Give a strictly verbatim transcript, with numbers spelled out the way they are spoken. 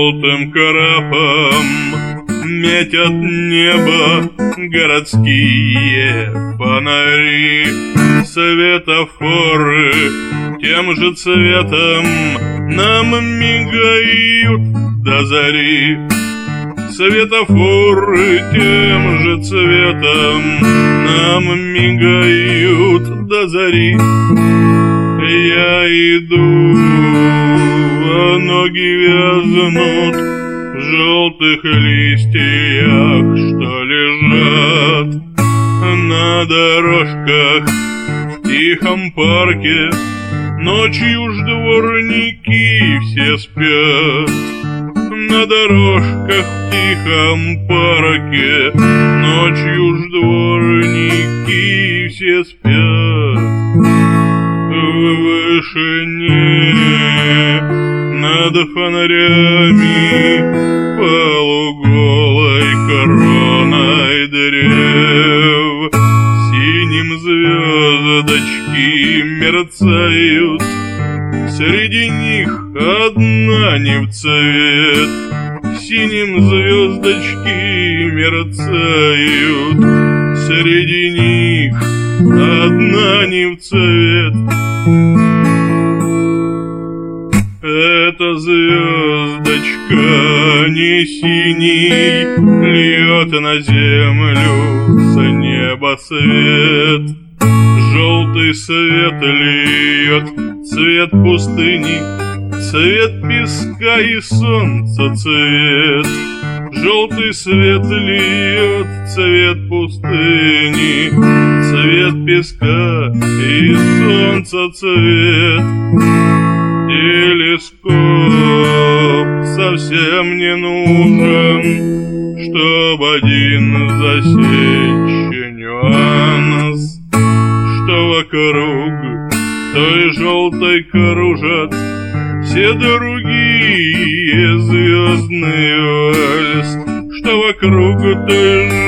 желтым карапом метят небо городские фонари. Светофоры тем же цветом нам мигают до зари. Светофоры тем же цветом нам мигают до зари. Я иду, а ноги вязнут в желтых листьях, что лежат на дорожках в тихом парке. Ночью ж дворники все спят на дорожках в тихом парке. Ночью ж дворники все спят. В вышине над фонарями полуголой короной дерев синим звездочки мерцают. Среди них одна не в цвет. Синим звездочки мерцают. Среди них одна не в цвет. Эта звездочка не синий льет на землю с неба свет. Желтый свет льет цвет пустыни, цвет песка и солнца цвет. Желтый свет льет цвет пустыни, цвет песка и солнца цвет. Телескоп совсем не нужен, чтоб один засечь нюанс, что вокруг той желтой кружат все другие звездные вальс, что вокруг той